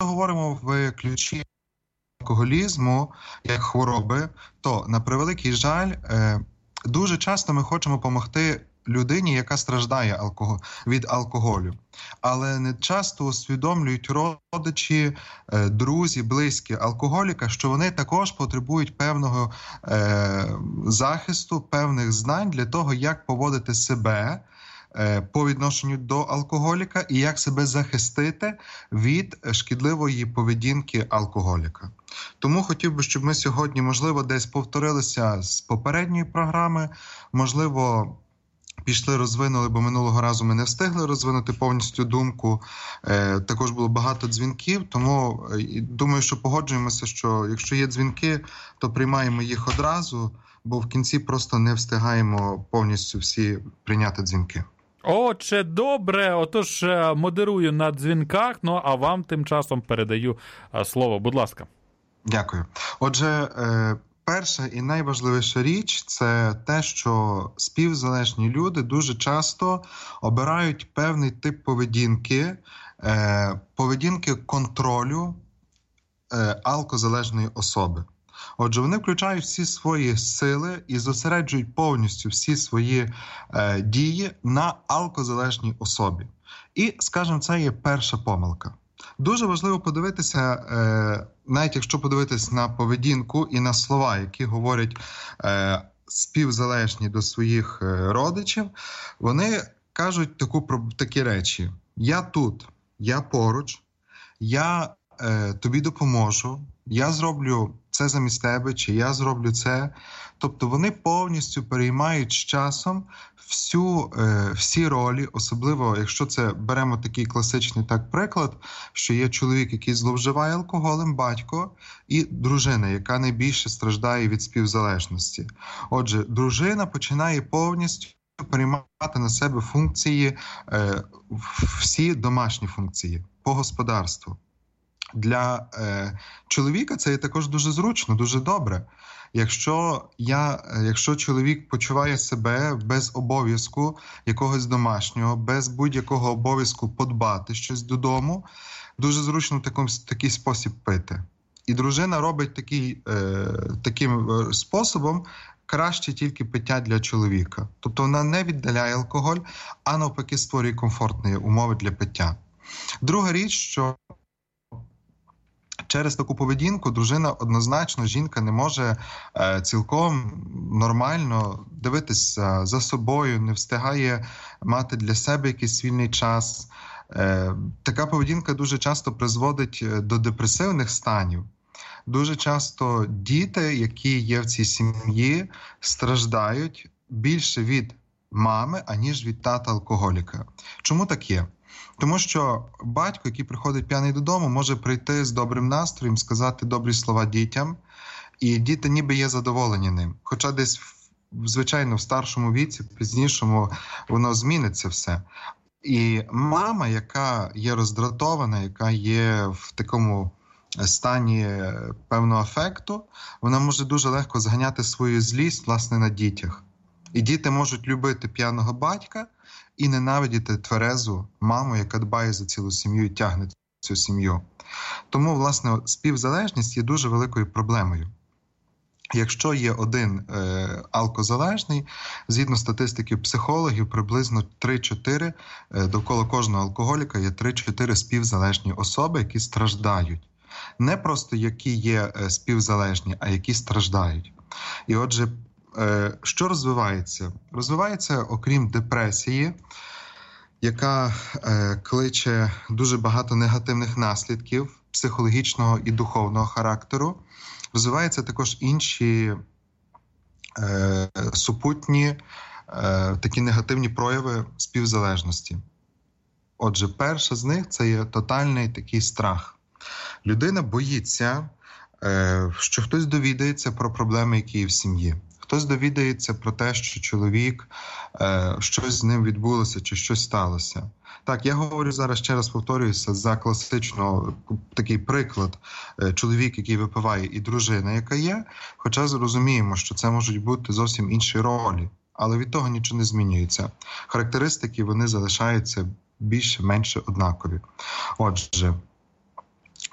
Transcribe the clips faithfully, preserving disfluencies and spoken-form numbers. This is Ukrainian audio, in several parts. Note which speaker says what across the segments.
Speaker 1: говоримо в ключі алкоголізму як хвороби, то, на превеликий жаль, дуже часто ми хочемо допомогти людині, яка страждає алкоголь, від алкоголю. Але не часто усвідомлюють родичі, друзі, близькі алкоголіка, що вони також потребують певного е, захисту, певних знань для того, як поводити себе е, по відношенню до алкоголіка і як себе захистити від шкідливої поведінки алкоголіка. Тому хотів би, щоб ми сьогодні, можливо, десь повторилися з попередньої програми, можливо, пішли, розвинули, бо минулого разу ми не встигли розвинути повністю думку. Е, також було багато дзвінків, тому е, думаю, що погоджуємося, що якщо є дзвінки, то приймаємо їх одразу, бо в кінці просто не встигаємо повністю всі прийняти дзвінки.
Speaker 2: Отже, добре. Отож, модерую на дзвінках, ну а вам тим часом передаю слово. Будь ласка.
Speaker 1: Дякую. Отже, е, перша і найважливіша річ – це те, що співзалежні люди дуже часто обирають певний тип поведінки, е, поведінки контролю е, алкозалежної особи. Отже, вони включають всі свої сили і зосереджують повністю всі свої е, дії на алкозалежній особі. І, скажімо, це є перша помилка. Дуже важливо подивитися, е, навіть якщо подивитися на поведінку і на слова, які говорять е, співзалежні до своїх е, родичів, вони кажуть таку, такі речі: «Я тут, я поруч, я е, тобі допоможу, я зроблю це замість тебе, чи я зроблю це». Тобто вони повністю переймають з часом всю, е, всі ролі, особливо, якщо це беремо такий класичний так приклад, що є чоловік, який зловживає алкоголем, батько, і дружина, яка найбільше страждає від співзалежності. Отже, дружина починає повністю переймати на себе функції, е, всі домашні функції по господарству. Для е, чоловіка це є також дуже зручно, дуже добре. Якщо, я, якщо чоловік почуває себе без обов'язку якогось домашнього, без будь-якого обов'язку подбати щось додому, дуже зручно в такому, такий спосіб пити. І дружина робить такий, е, таким способом краще тільки пиття для чоловіка. Тобто вона не віддаляє алкоголь, а навпаки створює комфортні умови для пиття. Друга річ, що через таку поведінку дружина однозначно, жінка не може е, цілком нормально дивитися за собою, не встигає мати для себе якийсь вільний час. Е, така поведінка дуже часто призводить до депресивних станів. Дуже часто діти, які є в цій сім'ї, страждають більше від мами, аніж від тата-алкоголіка. Чому так є? Тому що батько, який приходить п'яний додому, може прийти з добрим настроєм, сказати добрі слова дітям, і діти ніби є задоволені ним. Хоча десь, звичайно, в старшому віці, в пізнішому, воно зміниться все. І мама, яка є роздратована, яка є в такому стані певного афекту, вона може дуже легко зганяти свою злість, власне, на дітях. І діти можуть любити п'яного батька і ненавидіти тверезу маму, яка дбає за цілу сім'ю і тягне цю сім'ю. Тому, власне, співзалежність є дуже великою проблемою. Якщо є один е, алкозалежний, згідно статистики психологів, приблизно три-чотири, е, довкола кожного алкоголіка є три-чотири співзалежні особи, які страждають. Не просто які є е, співзалежні, а які страждають. І отже, що розвивається? Розвивається, окрім депресії, яка е, кличе дуже багато негативних наслідків психологічного і духовного характеру, розвиваються також інші е, супутні е, такі негативні прояви співзалежності. Отже, перша з них – це є тотальний такий страх. Людина боїться, е, що хтось довідається про проблеми, які є в сім'ї. Хтось довідається про те, що чоловік, е, щось з ним відбулося чи щось сталося. Так, я говорю зараз, ще раз повторююся, за класично такий приклад. Е, чоловік, який випиває, і дружина, яка є, хоча розуміємо, що це можуть бути зовсім інші ролі, але від того нічого не змінюється. Характеристики, вони залишаються більше-менше однакові. Отже,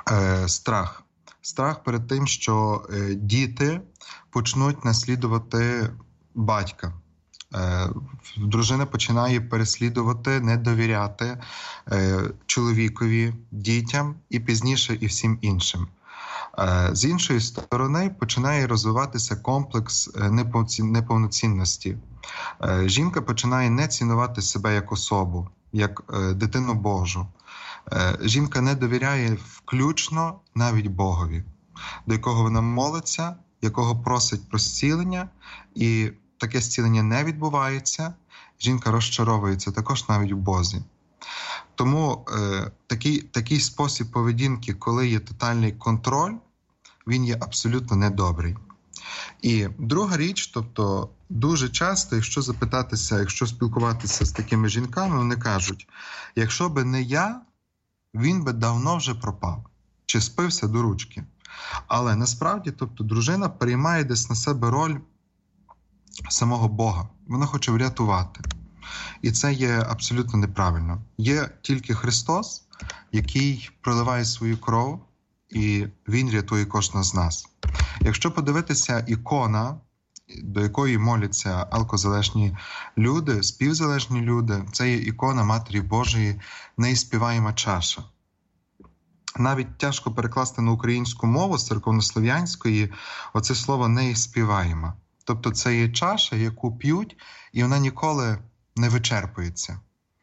Speaker 1: Е, страх. Страх перед тим, що е, діти почнуть наслідувати батька. Е, дружина починає переслідувати, не довіряти е, чоловікові, дітям і пізніше і всім іншим. Е, з іншої сторони, починає розвиватися комплекс е, неповноцінності. Е, жінка починає не цінувати себе як особу, як е, дитину Божу. Е, жінка не довіряє включно навіть Богові, до якого вона молиться, якого просить про зцілення, і таке зцілення не відбувається, жінка розчаровується також навіть в Бозі. Тому е, такий, такий спосіб поведінки, коли є тотальний контроль, він є абсолютно недобрий. І друга річ, тобто дуже часто, якщо запитатися, якщо спілкуватися з такими жінками, вони кажуть, якщо би не я, він би давно вже пропав, чи спився до ручки. Але насправді, тобто, дружина приймає десь на себе роль самого Бога. Вона хоче врятувати. І це є абсолютно неправильно. Є тільки Христос, який проливає свою кров, і Він рятує кожного з нас. Якщо подивитися ікона, до якої моляться алкозалежні люди, співзалежні люди, це є ікона Матері Божої «Неіспіваєма чаша». Навіть тяжко перекласти на українську мову з церковнослов'янської оце слово «неіспіваєма». Тобто це є чаша, яку п'ють, і вона ніколи не вичерпується.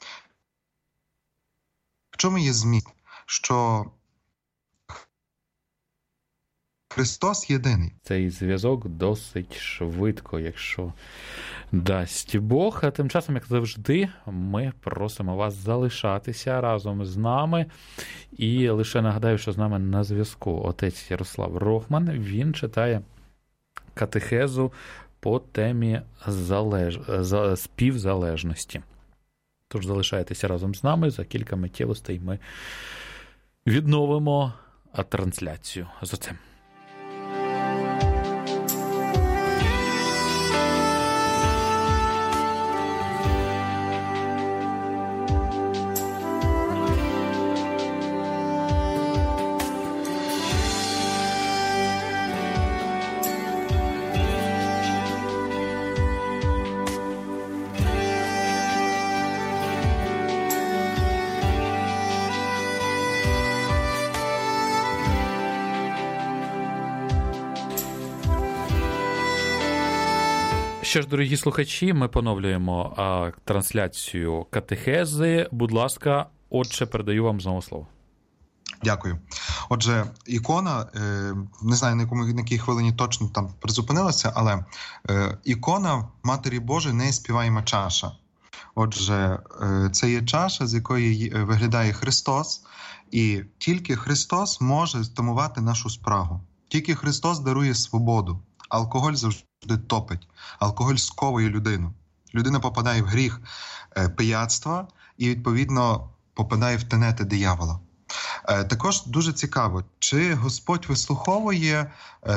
Speaker 1: В чому є зміст? Що Христос єдиний.
Speaker 2: Цей зв'язок досить швидко, якщо дасть Бог. А тим часом, як завжди, ми просимо вас залишатися разом з нами. І лише нагадаю, що з нами на зв'язку отець Ярослав Рохман. Він читає катехезу по темі залеж... співзалежності. Тож залишайтеся разом з нами. За кілька миттєвостей ми відновимо трансляцію з отцем. Що ж, дорогі слухачі, ми поновлюємо а, трансляцію катехези. Будь ласка, отче, передаю вам знову слово.
Speaker 1: Дякую. Отже, ікона, не знаю, на якому на якій хвилині точно там призупинилася, але ікона Матері Божої «Неіспіваєма чаша». Отже, це є чаша, з якої виглядає Христос, і тільки Христос може стамувати нашу спрагу. Тільки Христос дарує свободу. Алкоголь завжди топить. Алкоголь сковує людину. Людина попадає в гріх пияцтва і, відповідно, попадає в тенети диявола. Також дуже цікаво, чи Господь вислуховує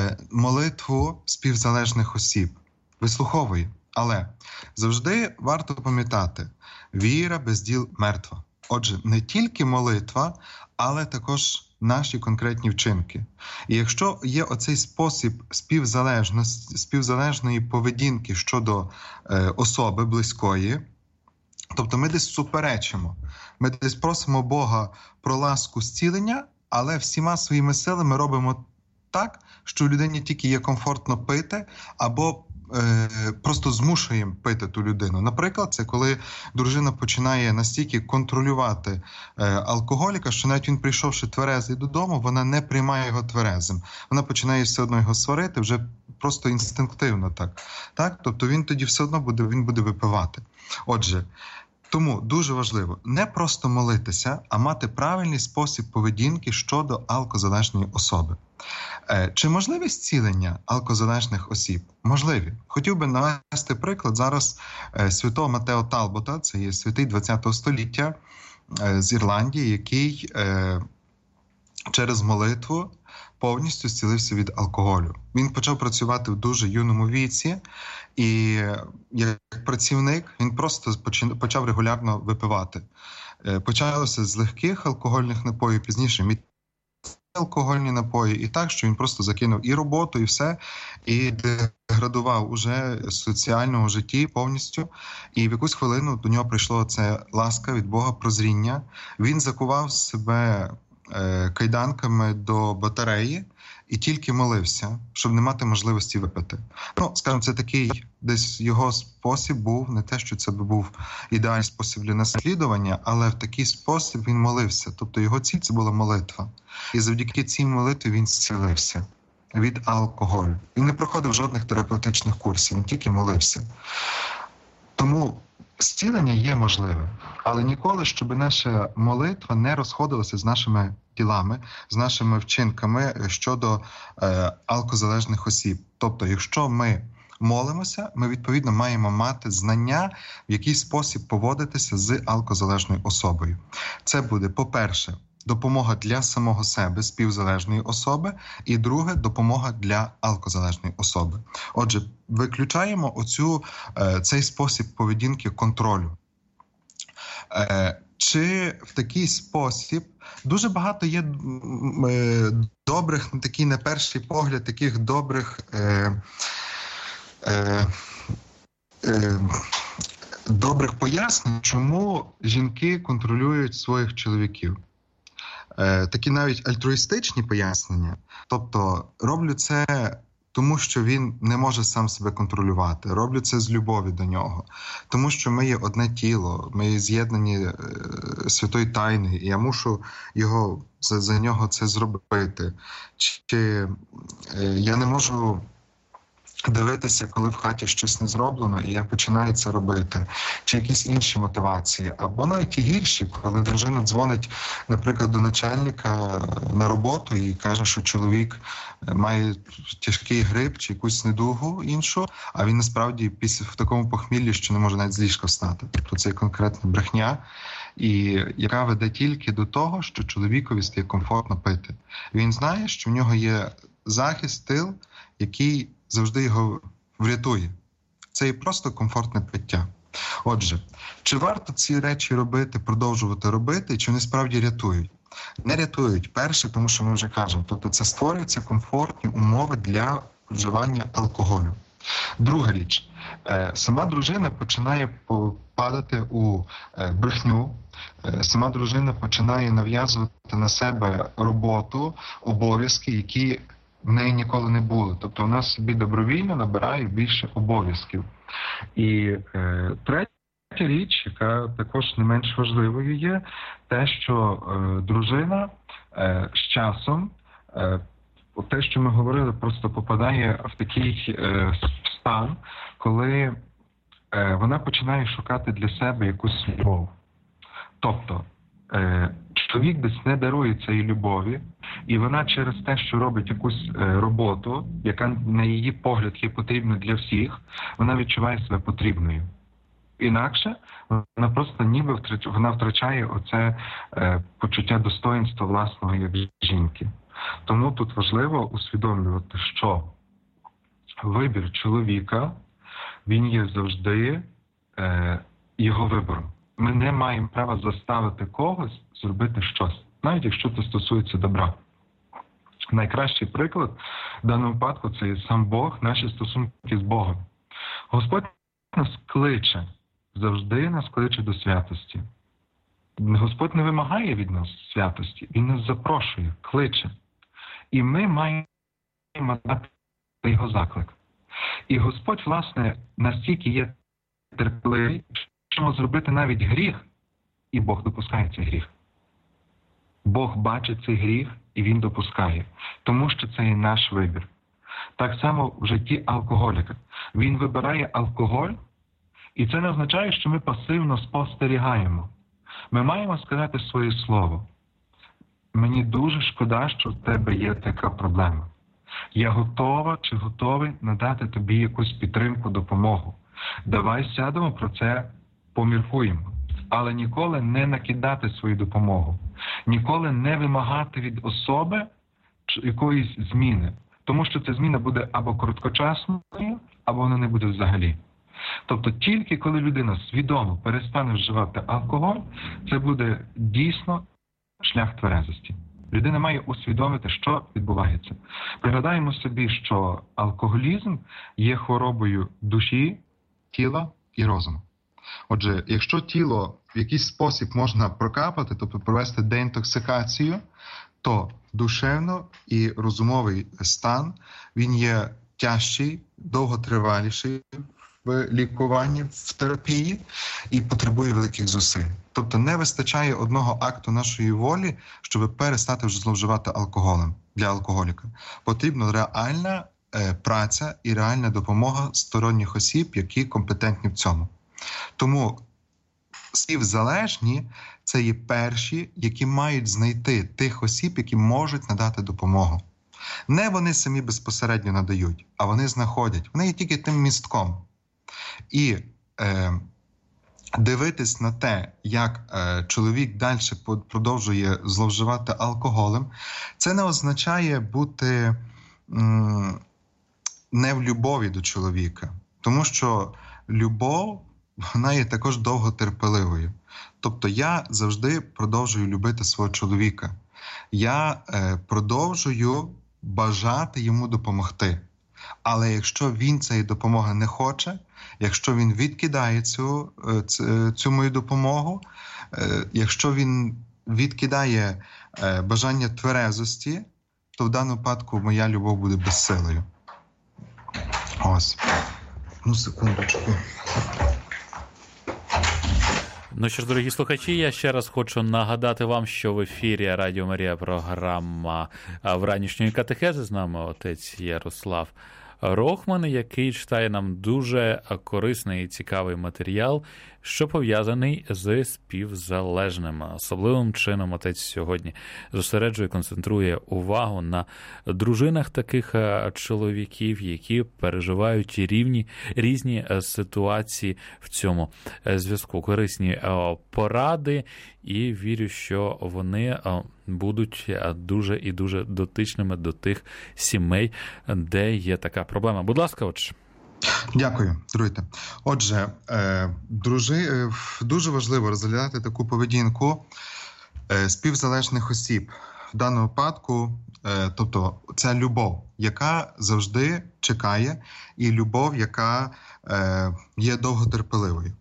Speaker 1: молитву співзалежних осіб. Вислуховує. Але завжди варто пам'ятати, віра без діл мертва. Отже, не тільки молитва, але також наші конкретні вчинки. І якщо є оцей спосіб співзалежності, співзалежної поведінки щодо е, особи близької, тобто ми десь суперечимо, ми десь просимо Бога про ласку зцілення, але всіма своїми силами робимо так, що людині тільки є комфортно пити, або просто змушуємо пити ту людину. Наприклад, це коли дружина починає настільки контролювати е, алкоголіка, що навіть він, прийшовши тверезий додому, вона не приймає його тверезим. Вона починає все одно його сварити, вже просто інстинктивно так. так? Тобто він тоді все одно буде, він буде випивати. Отже, тому дуже важливо не просто молитися, а мати правильний спосіб поведінки щодо алкозалежної особи. Чи можливе зцілення алкозалежних осіб? Можливі. Хотів би навести приклад зараз святого Матео Талбота, це є святий ХХ століття з Ірландії, який через молитву повністю зцілився від алкоголю. Він почав працювати в дуже юному віці, і як працівник він просто почав регулярно випивати. Почалося з легких алкогольних напоїв, пізніше алкогольні напої, і так, що він просто закинув і роботу, і все, і деградував уже з соціального житті повністю. І в якусь хвилину до нього прийшло це ласка від Бога, прозріння. Він закував себе е, кайданками до батареї і тільки молився, щоб не мати можливості випити. Ну, скажімо, це такий десь його спосіб був, не те, що це би був ідеальний спосіб для наслідування, але в такий спосіб він молився. Тобто його ціль – це була молитва. І завдяки цій молитві він зцілився від алкоголю. Він не проходив жодних терапевтичних курсів, він тільки молився. Тому зцілення є можливе, але ніколи, щоб наша молитва не розходилася з нашими ділами, з нашими вчинками щодо е, алкозалежних осіб. Тобто, якщо ми молимося, ми, відповідно, маємо мати знання, в який спосіб поводитися з алкозалежною особою. Це буде, по-перше, допомога для самого себе, співзалежної особи, і друге – допомога для алкозалежної особи. Отже, виключаємо оцю, цей спосіб поведінки контролю. Чи в такий спосіб дуже багато є добрих, такий на перший погляд, таких добрих е, е, е, добрих пояснень, чому жінки контролюють своїх чоловіків. Такі навіть альтруїстичні пояснення. Тобто, роблю це тому, що він не може сам себе контролювати. Роблю це з любові до нього. Тому що ми є одне тіло, ми є з'єднані е, святою тайною, і я мушу його, за, за нього це зробити. Чи е, я не можу дивитися, коли в хаті щось не зроблено, і я починаю це робити. Чи якісь інші мотивації. Або навіть і гірші, коли дружина дзвонить, наприклад, до начальника на роботу і каже, що чоловік має тяжкий грип чи якусь недугу іншу, а він насправді після в такому похміллі, що не може навіть з ліжка встати. Тобто це конкретна брехня, і яка веде тільки до того, що чоловікові стає комфортно пити. Він знає, що в нього є захист, тил, який завжди його врятує. Це і просто комфортне пиття. Отже, чи варто ці речі робити, продовжувати робити, чи вони справді рятують? Не рятують. Перше, тому що ми вже кажемо, тобто це створюються комфортні умови для вживання алкоголю. Друга річ. Сама дружина починає падати у брехню, сама дружина починає нав'язувати на себе роботу, обов'язки, які в неї ніколи не було. Тобто вона собі добровільно набирає більше обов'язків. І е, третя річ, яка також не менш важливою є, те, що е, дружина е, з часом, е, те, що ми говорили, просто попадає в такий е, стан, коли е, вона починає шукати для себе якусь любов. Тобто, е, чоловік десь не дарує цієї любові, і вона через те, що робить якусь е, роботу, яка на її погляд є потрібна для всіх, вона відчуває себе потрібною. Інакше вона просто ніби втрачає, вона втрачає оце е, почуття достоїнства власного як жінки. Тому тут важливо усвідомлювати, що вибір чоловіка, він є завжди е, його вибором. Ми не маємо права заставити когось зробити щось, навіть якщо це стосується добра. Найкращий приклад в даному випадку – це є сам Бог, наші стосунки з Богом. Господь нас кличе, завжди нас кличе до святості. Господь не вимагає від нас святості, Він нас запрошує, кличе. І ми маємо дати його заклик. І Господь, власне, настільки є терпеливий, що може зробити навіть гріх, і Бог допускає цей гріх. Бог бачить цей гріх, і Він допускає. Тому що це є наш вибір. Так само в житті алкоголіка. Він вибирає алкоголь, і це не означає, що ми пасивно спостерігаємо. Ми маємо сказати своє слово. Мені дуже шкода, що в тебе є така проблема. Я готова чи готовий надати тобі якусь підтримку, допомогу. Давай сядемо, про це поміркуємо. Але ніколи не накидати свою допомогу. Ніколи не вимагати від особи якоїсь зміни. Тому що ця зміна буде або короткочасною, або вона не буде взагалі. Тобто тільки коли людина свідомо перестане вживати алкоголь, це буде дійсно шлях тверезості. Людина має усвідомити, що відбувається. Пригадаємо собі, що алкоголізм є хворобою душі, тіла і розуму. Отже, якщо тіло в якийсь спосіб можна прокапати, тобто провести деінтоксикацію, то душевно і розумовий стан, він є тяжчий, довготриваліший в лікуванні, в терапії і потребує великих зусиль. Тобто не вистачає одного акту нашої волі, щоб перестати вже зловживати алкоголем для алкоголіка. Потрібна реальна е, праця і реальна допомога сторонніх осіб, які компетентні в цьому. Тому співзалежні – це є перші, які мають знайти тих осіб, які можуть надати допомогу. Не вони самі безпосередньо надають, а вони знаходять. Вони є тільки тим містком. І е, дивитись на те, як е, чоловік далі продовжує зловживати алкоголем, це не означає бути м, не в любові до чоловіка. Тому що любов, вона є також довготерпеливою. Тобто я завжди продовжую любити свого чоловіка. Я е, продовжую бажати йому допомогти. Але якщо він цієї допомоги не хоче, якщо він відкидає цю, цю, цю мою допомогу, е, якщо він відкидає е, бажання тверезості, то в даному випадку моя любов буде безсилою. Ось. Ну, секундочку.
Speaker 2: Ну що ж, дорогі слухачі, я ще раз хочу нагадати вам, що в ефірі Радіо Марія програма «Вранішньої катехези». З нами отець Ярослав Рохман, який читає нам дуже корисний і цікавий матеріал, що пов'язаний з співзалежним. Особливим чином отець сьогодні зосереджує, концентрує увагу на дружинах таких чоловіків, які переживають рівні, різні ситуації в цьому зв'язку. Корисні поради, і вірю, що вони будуть дуже і дуже дотичними до тих сімей, де є така проблема. Будь ласка, отже.
Speaker 1: Дякую, друзі. Отже, е, дружи, дуже важливо розглядати таку поведінку е, співзалежних осіб. В даному випадку, е, тобто, це любов, яка завжди чекає, і любов, яка е, є довготерпеливою.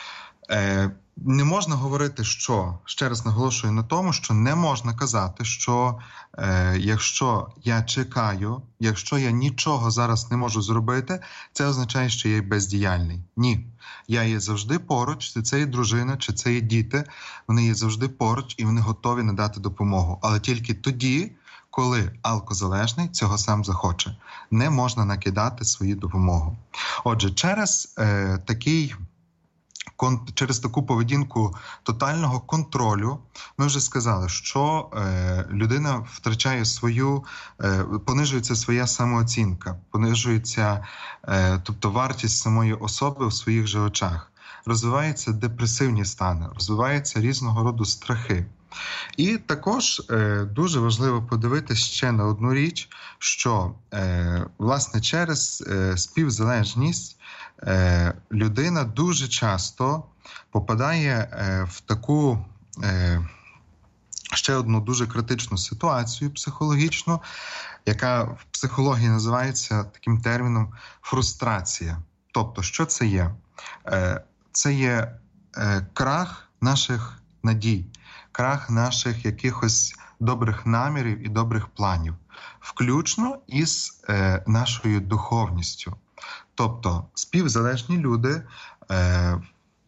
Speaker 1: Е, Не можна говорити, що, ще раз наголошую на тому, що не можна казати, що е, якщо я чекаю, якщо я нічого зараз не можу зробити, це означає, що я бездіяльний. Ні. Я є завжди поруч, чи це є дружина, чи це є діти, вони є завжди поруч і вони готові надати допомогу. Але тільки тоді, коли алкозалежний цього сам захоче. Не можна накидати свою допомогу. Отже, через е, такий... Через таку поведінку тотального контролю ми вже сказали, що е, людина втрачає свою, е, понижується своя самооцінка, понижується, е, тобто вартість самої особи в своїх же очах. Розвиваються депресивні стани, розвиваються різного роду страхи. І також е, дуже важливо подивитися ще на одну річ, що е, власне через е, співзалежність е, людина дуже часто попадає е, в таку е, ще одну дуже критичну ситуацію психологічну, яка в психології називається таким терміном фрустрація. Тобто, що це є? Е, це є е, крах наших надій, крах наших якихось добрих намірів і добрих планів, включно із е, нашою духовністю. Тобто співзалежні люди е,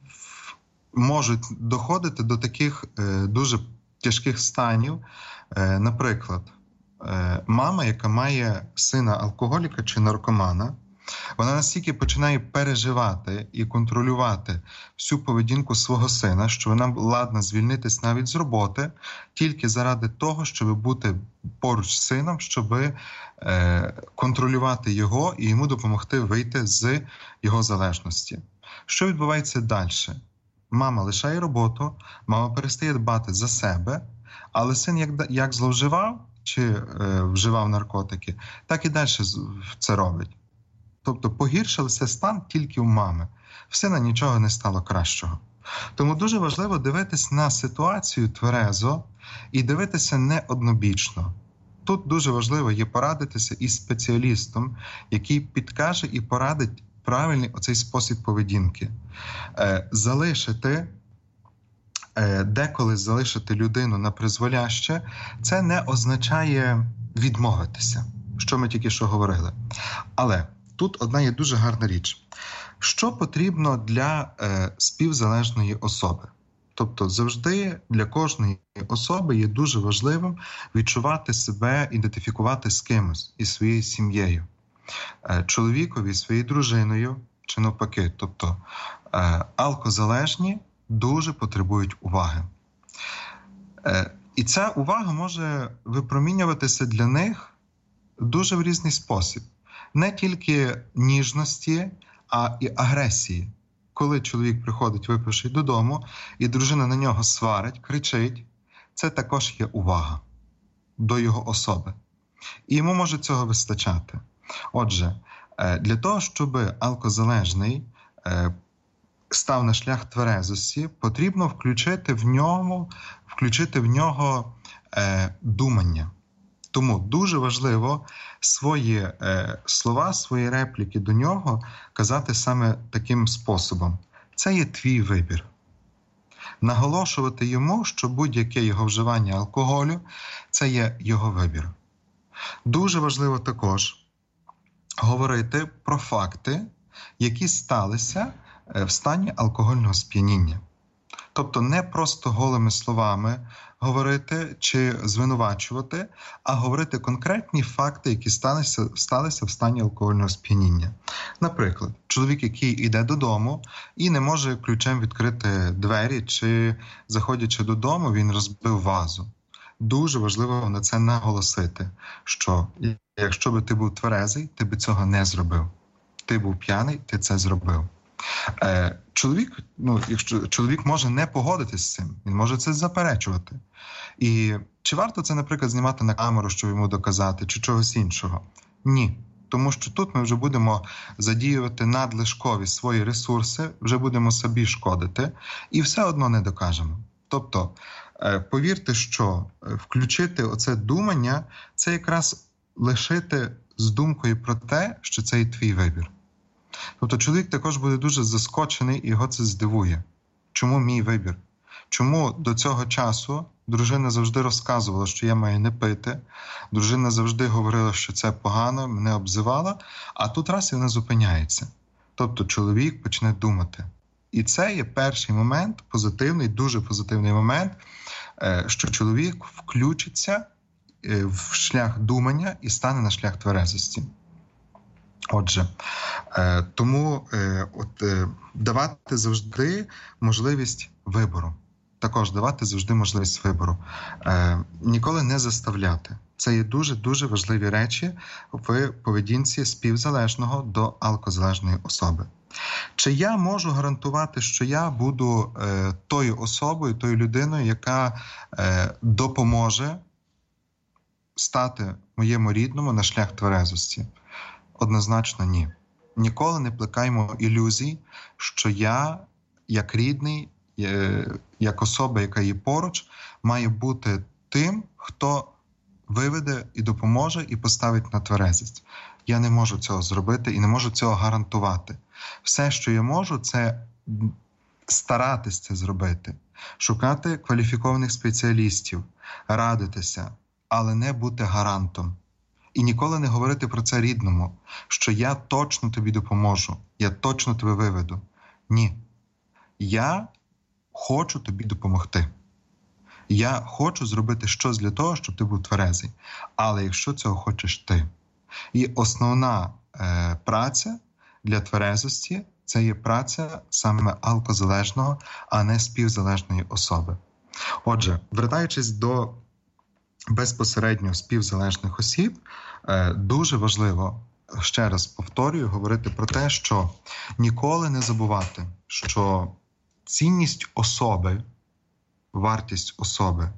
Speaker 1: можуть доходити до таких е, дуже тяжких станів. Е, наприклад, е, мама, яка має сина алкоголіка чи наркомана, вона настільки починає переживати і контролювати всю поведінку свого сина, що вона ладна звільнитись навіть з роботи тільки заради того, щоб бути поруч з сином, щоб е, контролювати його і йому допомогти вийти з його залежності. Що відбувається далі? Мама лишає роботу, мама перестає дбати за себе, але син як, як зловживав чи е, вживав наркотики, так і далі це робить. Тобто погіршився стан тільки у мами. В сина нічого не стало кращого. Тому дуже важливо дивитися на ситуацію тверезо і дивитися не однобічно. Тут дуже важливо є порадитися із спеціалістом, який підкаже і порадить правильний оцей спосіб поведінки. Е, залишити, е, деколи залишити людину на призволяще, це не означає відмовитися, що ми тільки що говорили. Але тут одна є дуже гарна річ. Що потрібно для е, співзалежної особи? Тобто завжди для кожної особи є дуже важливим відчувати себе, ідентифікувати з кимось, із своєю сім'єю. Е, чоловікові, своєю дружиною чи навпаки. Тобто е, алкозалежні дуже потребують уваги. Е, і ця увага може випромінюватися для них дуже в різний спосіб. Не тільки ніжності, а і агресії. Коли чоловік приходить випивши додому, і дружина на нього сварить, кричить, це також є увага до його особи. І йому може цього вистачати. Отже, для того, щоб алкозалежний став на шлях тверезості, потрібно включити в ньому, включити в нього думання. Тому дуже важливо свої е, слова, свої репліки до нього казати саме таким способом. Це є твій вибір. Наголошувати йому, що будь-яке його вживання алкоголю – це є його вибір. Дуже важливо також говорити про факти, які сталися в стані алкогольного сп'яніння. Тобто не просто голими словами говорити чи звинувачувати, а говорити конкретні факти, які сталися, сталися в стані алкогольного сп'яніння. Наприклад, чоловік, який йде додому і не може ключем відкрити двері, чи заходячи додому, він розбив вазу. Дуже важливо на це наголосити, що якщо би ти був тверезий, ти би цього не зробив. Ти був п'яний, ти це зробив. Е, чоловік, ну, якщо чоловік може не погодитись з цим, він може це заперечувати. І чи варто це, наприклад, знімати на камеру, щоб йому доказати, чи чогось іншого? Ні. Тому що тут ми вже будемо задіювати надлишкові свої ресурси, вже будемо собі шкодити і все одно не докажемо. Тобто, е, повірте, що включити оце думання – це якраз лишити з думкою про те, що це і твій вибір. Тобто чоловік також буде дуже заскочений і його це здивує. Чому мій вибір? Чому до цього часу дружина завжди розказувала, що я маю не пити, дружина завжди говорила, що це погано, мене обзивала, а тут раз і вона зупиняється. Тобто чоловік почне думати. І це є перший момент, позитивний, дуже позитивний момент, що чоловік включиться в шлях думання і стане на шлях тверезості. Отже, тому от, давати завжди можливість вибору. Також давати завжди можливість вибору. Ніколи не заставляти. Це є дуже-дуже важливі речі в поведінці співзалежного до алкозалежної особи. Чи я можу гарантувати, що я буду тою особою, тою людиною, яка допоможе стати моєму рідному на шлях тверезості? Однозначно ні. Ніколи не плекаємо ілюзій, що я, як рідний, як особа, яка є поруч, має бути тим, хто виведе і допоможе, і поставить на тверезість. Я не можу цього зробити і не можу цього гарантувати. Все, що я можу, це старатися це зробити, шукати кваліфікованих спеціалістів, радитися, але не бути гарантом. І ніколи не говорити про це рідному, що я точно тобі допоможу, я точно тебе виведу. Ні. Я хочу тобі допомогти. Я хочу зробити щось для того, щоб ти був тверезий. Але якщо цього хочеш ти. І основна е, праця для тверезості – це є праця саме алкозалежного, а не співзалежної особи. Отже, вертаючись до безпосередньо співзалежних осіб, дуже важливо, ще раз повторюю, говорити про те, що ніколи не забувати, що цінність особи, вартість особи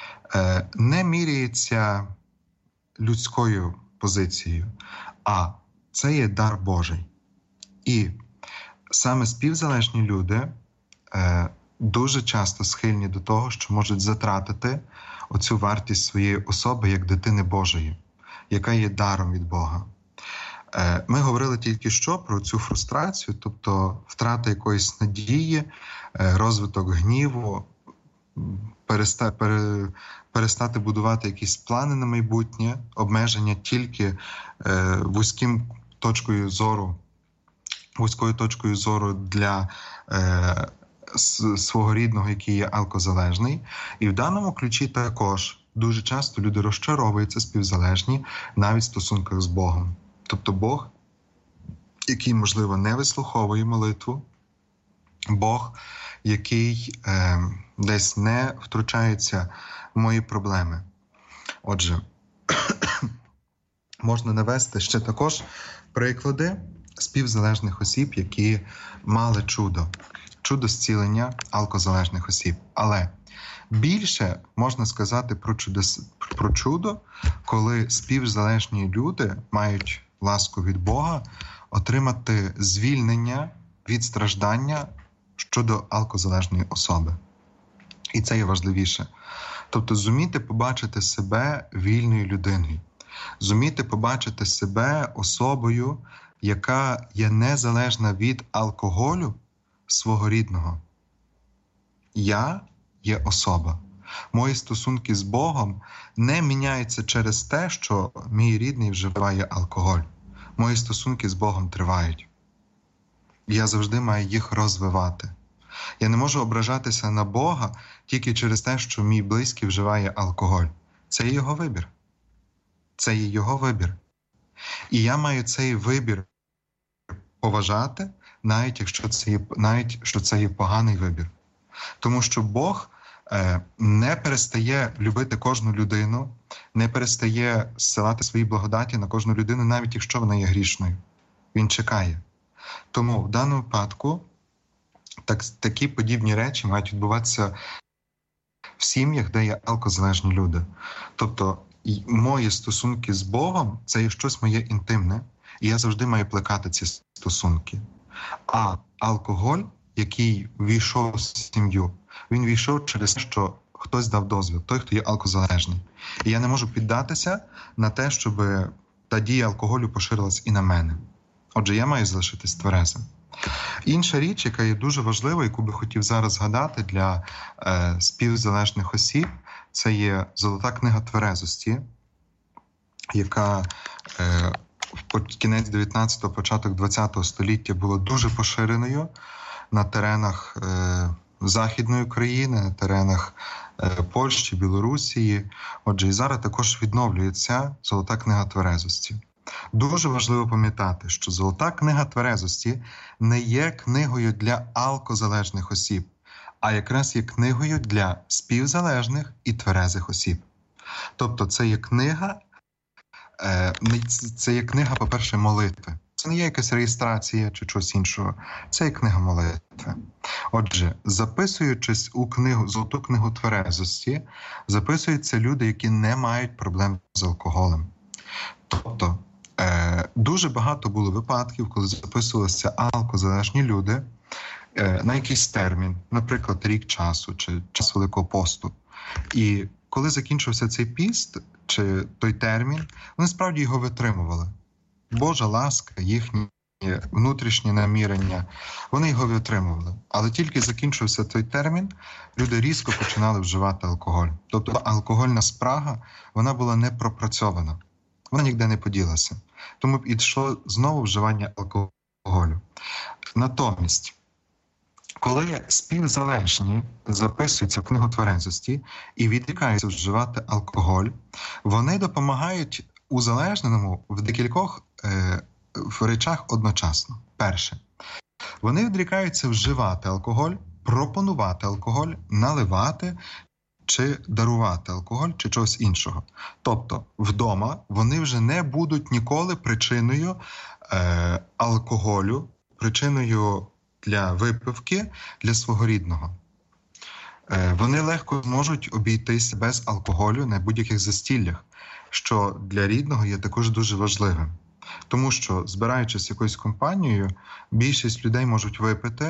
Speaker 1: не міряється людською позицією, а це є дар Божий. І саме співзалежні люди дуже часто схильні до того, що можуть затратити оцю вартість своєї особи як дитини Божої, яка є даром від Бога. Ми говорили тільки що про цю фрустрацію, тобто втрата якоїсь надії, розвиток гніву, переста, пере, перестати будувати якісь плани на майбутнє, обмеження тільки е, вузьким точкою зору, вузькою точкою зору для е, свого рідного, який є алкозалежний. І в даному ключі також дуже часто люди розчаровуються співзалежні навіть в стосунках з Богом. Тобто Бог, який, можливо, не вислуховує молитву, Бог, який е, десь не втручається в мої проблеми. Отже, можна навести ще також приклади співзалежних осіб, які мали чудо. Чудо зцілення алкозалежних осіб. Але більше можна сказати про чудо, про чудо, коли співзалежні люди мають ласку від Бога отримати звільнення від страждання щодо алкозалежної особи. І це є важливіше. Тобто зуміти побачити себе вільною людиною. Зуміти побачити себе особою, яка є незалежна від алкоголю свого рідного. Я є особа. Мої стосунки з Богом не міняються через те, що мій рідний вживає алкоголь. Мої стосунки з Богом тривають. Я завжди маю їх розвивати. Я не можу ображатися на Бога тільки через те, що мій близький вживає алкоголь. Це є його вибір. Це є його вибір. І я маю цей вибір поважати, навіть якщо це є, навіть, що це є поганий вибір. Тому що Бог е, не перестає любити кожну людину, не перестає зсилати свої благодаті на кожну людину, навіть якщо вона є грішною. Він чекає. Тому в даному випадку так, такі подібні речі мають відбуватися в сім'ях, де є алкозалежні люди. Тобто мої стосунки з Богом – це є щось моє інтимне, і я завжди маю плекати ці стосунки. А алкоголь, який війшов в сім'ю, він війшов через те, що хтось дав дозвіл, той, хто є алкозалежний. І я не можу піддатися на те, щоб та дія алкоголю поширилась і на мене. Отже, я маю залишитись тверезим. Інша річ, яка є дуже важлива, яку би хотів зараз згадати для е, співзалежних осіб, це є Золота книга тверезості, яка е, в кінець дев'ятнадцятого, початок двадцятого століття була дуже поширеною на теренах е, Західної України, на теренах е, Польщі, Білорусії. Отже, і зараз також відновлюється Золота книга тверезості. Дуже важливо пам'ятати, що Золота книга тверезості не є книгою для алкозалежних осіб, а якраз є книгою для співзалежних і тверезих осіб. Тобто це є книга, це є книга, по-перше, молитви. Це не є якась реєстрація чи щось іншого. Це є книга молитви. Отже, записуючись у книгу, Золоту книгу тверезості, записуються люди, які не мають проблем з алкоголем. Тобто, е, дуже багато було випадків, коли записувалися алкозалежні люди е, на якийсь термін, наприклад, рік часу чи час Великого посту. І коли закінчився цей піст чи той термін, вони справді його витримували. Божа ласка, їхні внутрішні намірення, вони його витримували. Але тільки закінчився той термін, люди різко починали вживати алкоголь. Тобто алкогольна спрага, вона була не пропрацьована. Вона ніде не поділася. Тому підійшло знову вживання алкоголю. Натомість, коли співзалежні записуються в книгу тверезості і відрікаються вживати алкоголь, вони допомагають узалежненому в декількох е, в речах одночасно. Перше, вони відрікаються вживати алкоголь, пропонувати алкоголь, наливати чи дарувати алкоголь, чи чогось іншого. Тобто, вдома вони вже не будуть ніколи причиною е, алкоголю, причиною для випивки для свого рідного. Е, вони легко зможуть обійтися без алкоголю на будь-яких застіллях, що для рідного є також дуже важливим. Тому що, збираючись якоюсь компанією, більшість людей можуть випити,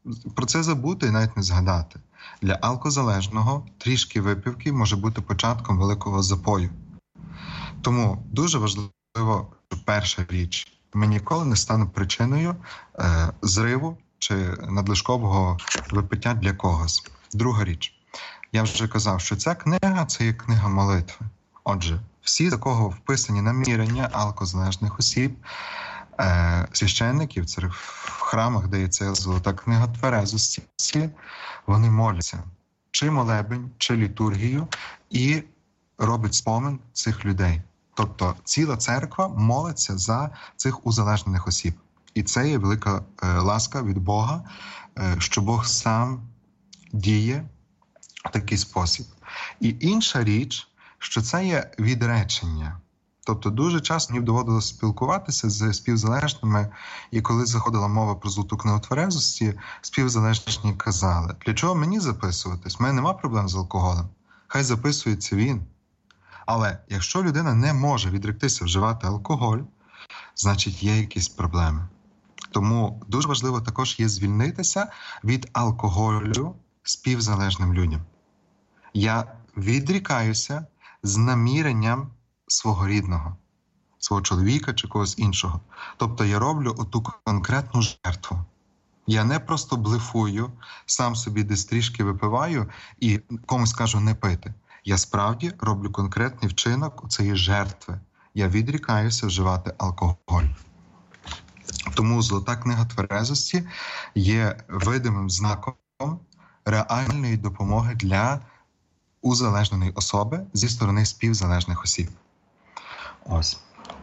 Speaker 1: про це забути і навіть не згадати. Для алкозалежного трішки випивки може бути початком великого запою. Тому дуже важливо, що перша річ, ми ніколи не станемо причиною е, зриву чи надлишкового випиття для когось. Друга річ. Я вже казав, що ця книга – це є книга молитви. Отже, всі, за кого вписані намірення алкозалежних осіб, е, священників, в храмах, де є ця золота книга тверезості, вони моляться. Чи молебень, чи літургію, і робить спомин цих людей. Тобто ціла церква молиться за цих узалежнених осіб. І це є велика е, ласка від Бога, е, що Бог сам діє в такий спосіб. І інша річ, що це є відречення. Тобто дуже часто мені доводилося спілкуватися з співзалежними, і коли заходила мова про золоту книгу тверезості, співзалежні казали, для чого мені записуватись? У мене нема проблем з алкоголем. Хай записується він. Але якщо людина не може відректися вживати алкоголь, значить є якісь проблеми. Тому дуже важливо також є звільнитися від алкоголю співзалежним людям. Я відрікаюся з наміренням свого рідного, свого чоловіка чи когось іншого. Тобто я роблю оту конкретну жертву. Я не просто блефую, сам собі десь трішки випиваю і комусь кажу не пити. Я справді роблю конкретний вчинок у цієї жертви. Я відрікаюся вживати алкоголь. Тому золота книга тверезості є видимим знаком реальної допомоги для узалежненої особи зі сторони співзалежних осіб. Ось.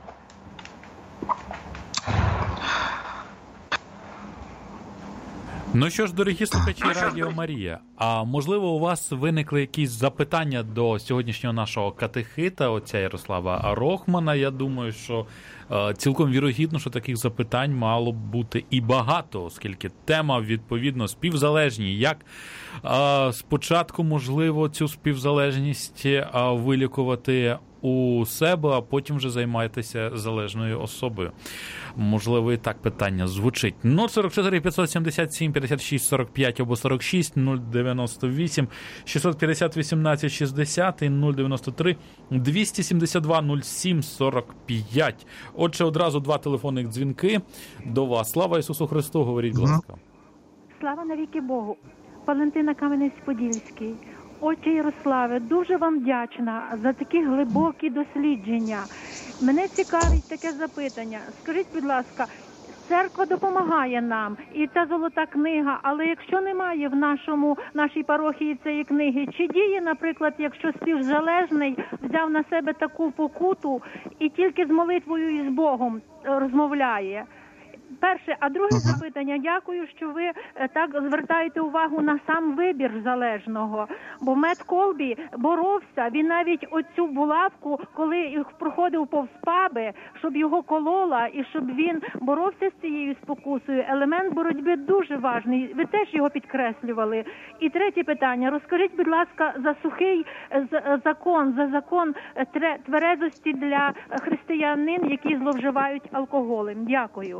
Speaker 2: Ну що ж, дорогі слухачі Радіо Марія, а можливо у вас виникли якісь запитання до сьогоднішнього нашого катехита, отця Ярослава Рохмана? Я думаю, що е, цілком вірогідно, що таких запитань мало б бути і багато, оскільки тема, відповідно, співзалежні. Як е, спочатку, можливо, цю співзалежність е, вилікувати у себе, а потім вже займаєтеся залежною особою. Можливо, і так питання звучить. нуль сорок чотири п'ятсот сімдесят сім п'ятдесят шість сорок п'ять або сорок шість, нуль дев'яносто вісім шістсот п'ятдесят вісімнадцять шістдесят і нуль дев'яносто три двісті сімдесят два нуль сім сорок п'ять. Отже, одразу два телефонних дзвінки до вас. Слава Ісусу Христу, говоріть, будь ласка.
Speaker 3: Слава навіки Богу. Валентина Кам'янець-Подільський. Отче Ярославе, дуже вам вдячна за такі глибокі дослідження. Мене цікавить таке запитання. Скажіть, будь ласка, церква допомагає нам, і ця золота книга, але якщо немає в нашому, нашій парохії цієї книги, чи діє, наприклад, якщо співзалежний взяв на себе таку покуту і тільки з молитвою і з Богом розмовляє? Перше, а друге запитання. Дякую, що ви так звертаєте увагу на сам вибір залежного. Бо Мет Колбі боровся, він навіть оцю булавку, коли проходив повз паби, щоб його колола і щоб він боровся з цією спокусою. Елемент боротьби дуже важний. Ви теж його підкреслювали. І третє питання. Розкажіть, будь ласка, за сухий закон, за закон тверезості для християнин, які зловживають алкоголем. Дякую.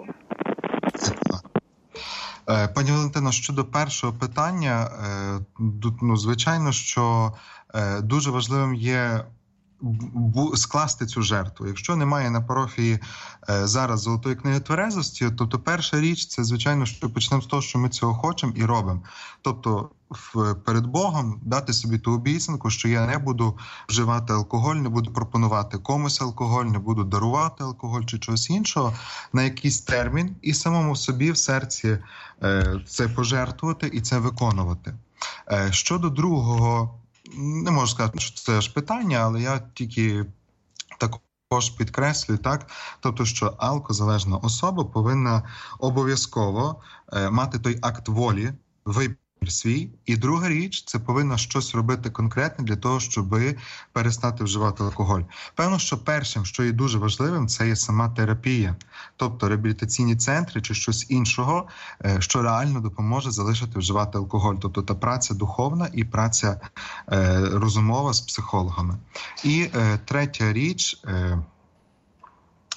Speaker 1: Пані Валентино, щодо першого питання, ну, звичайно, що дуже важливим є скласти цю жертву. Якщо немає на парафії зараз золотої книги тверезості, тобто перша річ, це, звичайно, що почнемо з того, що ми цього хочемо і робимо. Тобто перед Богом дати собі ту обіцянку, що я не буду вживати алкоголь, не буду пропонувати комусь алкоголь, не буду дарувати алкоголь чи чогось іншого на якийсь термін і самому собі в серці це пожертвувати і це виконувати. Щодо другого, не можу сказати, що це ж питання, але я тільки також підкреслюю, так, тобто, що алкозалежна особа повинна обов'язково е, мати той акт волі, вибір свій. І друга річ, це повинна щось робити конкретне для того, щоб перестати вживати алкоголь. Певно, що першим, що є дуже важливим, це є сама терапія. Тобто реабілітаційні центри чи щось іншого, що реально допоможе залишити вживати алкоголь. Тобто та праця духовна і праця е, розумова з психологами. І е, третя річ, е,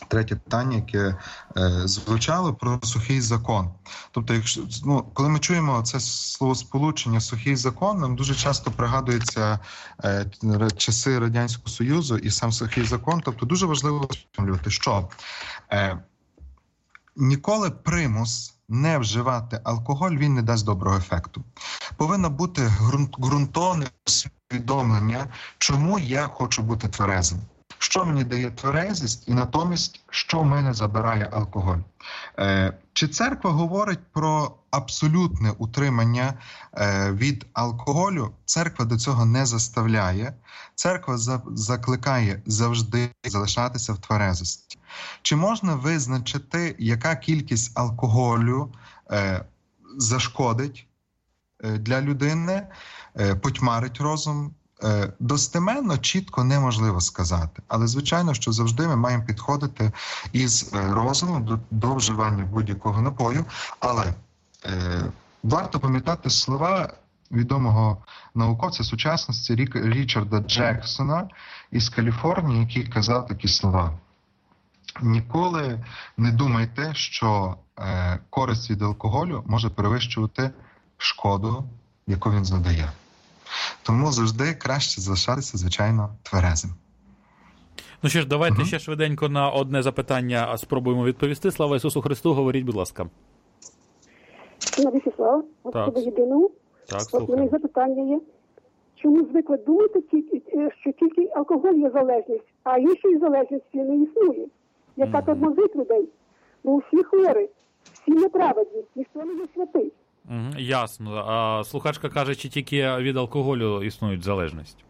Speaker 1: третє питання, яке е, звучало про сухий закон. Тобто, якщо ну, коли ми чуємо це словосполучення «сухий закон», нам дуже часто пригадуються е, часи Радянського Союзу і сам сухий закон. Тобто, дуже важливо усвідомлювати, що е, ніколи примус не вживати алкоголь, він не дасть доброго ефекту. Повинно бути ґрунт, ґрунтовне усвідомлення, чому я хочу бути тверезим. Що мені дає тверезість і натомість, що в мене забирає алкоголь. Е, чи церква говорить про абсолютне утримання е, від алкоголю? Церква до цього не заставляє. Церква за, закликає завжди залишатися в тверезості. Чи можна визначити, яка кількість алкоголю е, зашкодить е, для людини, е, потьмарить розум? Достеменно, чітко неможливо сказати. Але, звичайно, що завжди ми маємо підходити із розумом до, до вживання будь-якого напою. Але е, варто пам'ятати слова відомого науковця сучасності Рік, Річарда Джексона із Каліфорнії, який казав такі слова. Ніколи не думайте, що е, користь від алкоголю може перевищувати шкоду, яку він завдає. Тому завжди краще залишатися, звичайно, тверезим.
Speaker 2: Ну що ж, давайте
Speaker 1: угу.
Speaker 2: ще швиденько на одне запитання спробуємо відповісти. Слава Ісусу Христу, говоріть, будь ласка.
Speaker 4: На В'ячеслав, Господа єдину.
Speaker 2: Так,
Speaker 4: От мене запитання є. Чому звикли думати, що тільки алкоголь є залежність, а іншої залежності не існує? Яка тормозить людей? Бо всі хворі, всі неправедні, ніхто не є святий.
Speaker 2: Ясно. А слухачка каже, чи тільки від алкоголю існують залежності?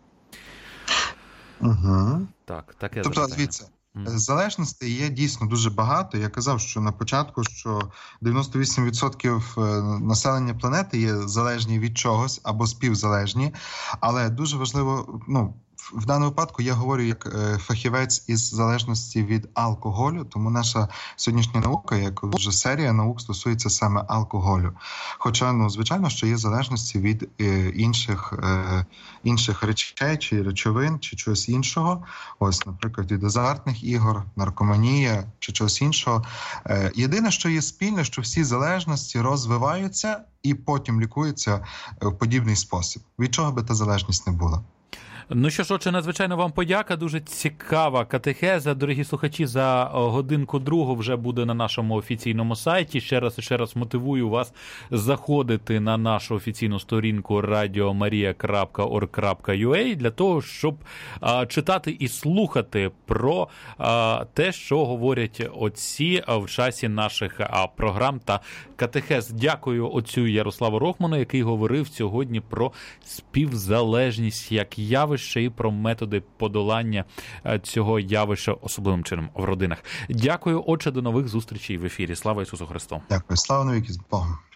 Speaker 1: Угу.
Speaker 2: Так, таке
Speaker 1: тобто, дивіться, залежностей є дійсно дуже багато. Я казав, що на початку, що дев'яносто вісім відсотків населення планети є залежні від чогось або співзалежні, але дуже важливо, ну, в даному випадку я говорю як фахівець із залежності від алкоголю, тому наша сьогоднішня наука, як вже серія наук, стосується саме алкоголю. Хоча, ну, звичайно, що є залежності від е, інших, е, інших речей, чи речовин, чи чогось іншого. Ось, наприклад, від азартних ігор, наркоманія, чи чогось іншого. Е, єдине, що є спільне, що всі залежності розвиваються і потім лікуються в подібний спосіб. Від чого би та залежність не була.
Speaker 2: Ну що ж, отже, надзвичайно вам подяка, дуже цікава катехеза. Дорогі слухачі, за годинку другу вже буде на нашому офіційному сайті. Ще раз і ще раз мотивую вас заходити на нашу офіційну сторінку радіо марія крапка орг крапка ю а для того, щоб а, читати і слухати про а, те, що говорять отці в часі наших а, програм та катехез. Дякую отцю Ярославу Рохману, який говорив сьогодні про співзалежність як явище, ще і про методи подолання цього явища особливим чином в родинах. Дякую, отче, до нових зустрічей в ефірі. Слава Ісусу Христу!
Speaker 1: Дякую, слава навіки, з Богом!